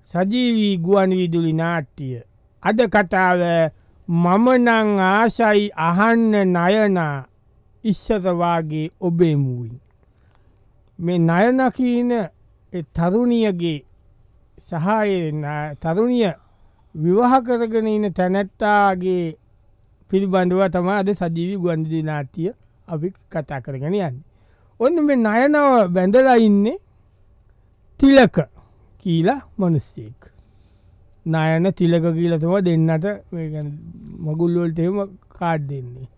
සජීවී ගුවන් විදුලි නාට්‍ය අද කතාව මම නං ආසයි අහන්න නයනා ඉස්සර වාගේ ඔබේ මුවින්. මේ නයන කියන තරුණියගේ සහායෙන් තරුණිය විවාහ කරගෙන ඉන්න තැනැත්තාගේ පිළිබඳව තමයි අද සජීවී ගුවන් විදුලි නාට්‍ය අපි කතා කරගෙන යන්නේ. ඔන්න මේ නයනව බැඳලා ඉන්නේ තිලක කියලා මිනිස්සෙක්. නයන තිලක කියලා තමයි දෙන්නට මේ මගුල් වලට එහෙම කාඩ් දෙන්නේ.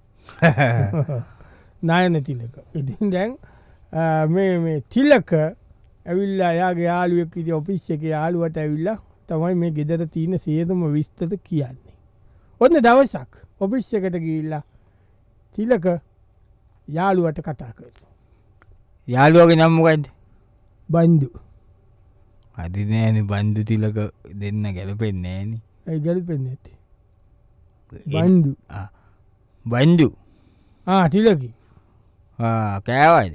නයන තිලක. ඉතින් දැන් මේ තිලක ඇවිල්ලා යාගේ යාළුවෙක් ඉතින් ඔෆිස් එකේ යාළුවට ඇවිල්ලා තමයි මේ ගෙදර තියෙන සියලුම විස්තර කියන්නේ. ඔන්න දවසක් ඔෆිස් එකට ගිහිල්ලා තිලක යාළුවට කතා කරනවා. යාළුවගේ නම මොකද්ද? බන්දු. හරි නෑනේ බන්දු තිලක දෙන්න ගැලපෙන්නේ නෑනේ. ඒ ගැලපෙන්නේ නැති. බන්දු. බන්දු. තිලකි. කෑවද?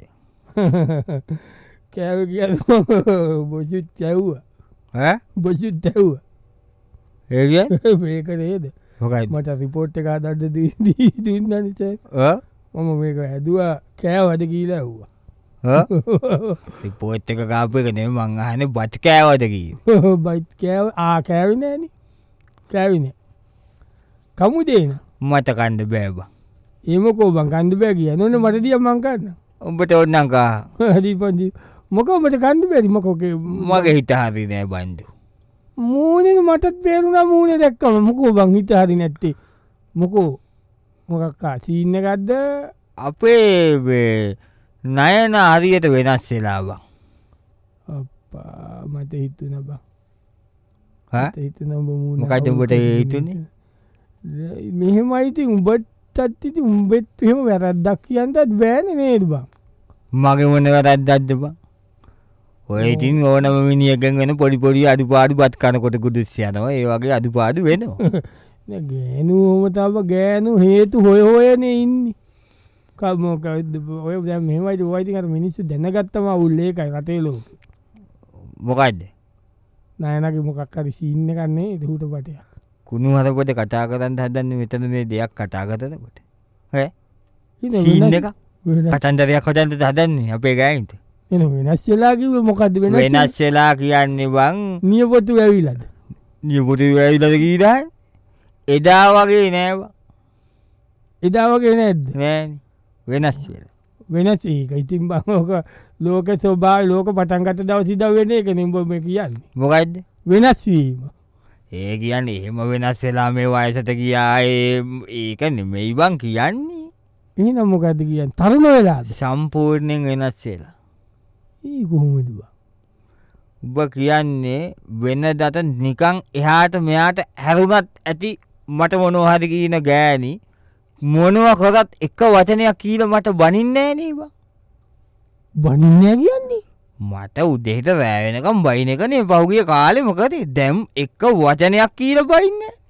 කෑව කියනවා බොසුත් කැව්වා. බොසුත් කැව්වා. ඒ කියන්නේ මේක නේද? මොකයිද? මට රිපෝට් එක හදන්න දුන්නානේ සර්. මම මේක ඇදුවා කෑවද කියලා ඇහුවා. රිපෝට් එක කාපු එක නෙමෙයි මං අහන්නේ බත් කෑවද කියලා. බත් කෑව කෑවේ නෑනේ. කෑවේ නෑ. කමුදේන මට කන්න බෑ බං. ඒමකෝ බං කන්න බෑ කියන්නේ. ඕනේ මට දියා මං කන්න. උඹට ඕනනම් කා. හරි පන්දි. මොකෝ මට කන්න බැරි මොකෝ මගේ හිත හරි නෑ බන්දු. මූනේ මටත් බේරුණා මූනේ දැක්කම මොකෝ බං හිත හරි නැත්තේ. මොකෝ මොකක්කා සීන් එකක්ද? අපේ නයන හරියට වෙනස් වෙලා බං. අප්පා මට හිතුණා බං. හා? මට හිතුණා උඹ මූණ. මොකද උඹට හිතුනේ? මෙහෙමයි ඉතින් උඹටත් ඉතින් උඹෙත් එහෙම වැරද්දක් කියන්නත් බෑනේ නේද බං? මගේ මොන වැරද්දක්ද බං? ඔය ඉතින් ඕනම මිනිහෙක්ගෙන් වෙන පොඩි පොඩි අඩුපාඩු බත් කනකොට කුදුස් යනවා. ඒ වගේ අඩුපාඩු වෙනවා. නේ ගෑනුවම තව ගෑනු හේතු හොය හොයනේ ඉන්නේ. කමොකද ඔය දැන් මෙහෙමයි ඔය ඉතින් අර මිනිස්සු දැනගත්තම අවුල් ඒකයි රටේ ලෝකේ. මොකද්ද? නයනගේ මොකක් හරි සීන් එකක් නේ දුහුට පටයක්. කුණු හරපොත කතා කරන්න හදන්නේ මෙතන මේ දෙයක් කතා කරනකොට. ඈ? සීන් එක කතන්දරයක් හදන්නද හදන්නේ අපේ ගෑනිට? එන වෙනස් වෙලා කිව්වේ මොකද්ද වෙනස්? වෙනස් වෙලා කියන්නේ බං නියපොතු ඇවිලාද? නියපොතු ඇවිලාද කීදා? එදා වගේ නෑ බං. එදා වගේ නැද්ද? නෑනේ. වෙනස් වෙලා. වෙනස් ඒක. ඉතින් බං ඔක ලෝක ස්වභාවය ලෝක පටන් ගත්ත දවස් ඉඳන් වෙන්නේ ඒක නේ උඹ මේ කියන්නේ. මොකද්ද? වෙනස් වීම. ඒ කියන්නේ එහෙම වෙනස් වෙලා මේ වයසට ගියා ඒක නෙමෙයි බං කියන්නේ. එහෙනම් මොකද්ද කියන්නේ? තරුණ වෙලාද? සම්පූර්ණයෙන් වෙනස් වෙලා. ඒ කොහොමද බං? ඔබ කියන්නේ වෙනදට නිකන් එහාට මෙහාට හැරුණත් ඇති මට මොනවා හරි කියන ගෑණි මොනවා කරත් එක වචනයක් කියලා මට බනින්නේ නෑ නේ බං. බනින්නේ කියන්නේ? මට උදේට රෑ වෙනකම් බයින් එකනේ පහුගිය කාලේ මොකද දැන් එක වචනයක් කියලා බයින්නේ.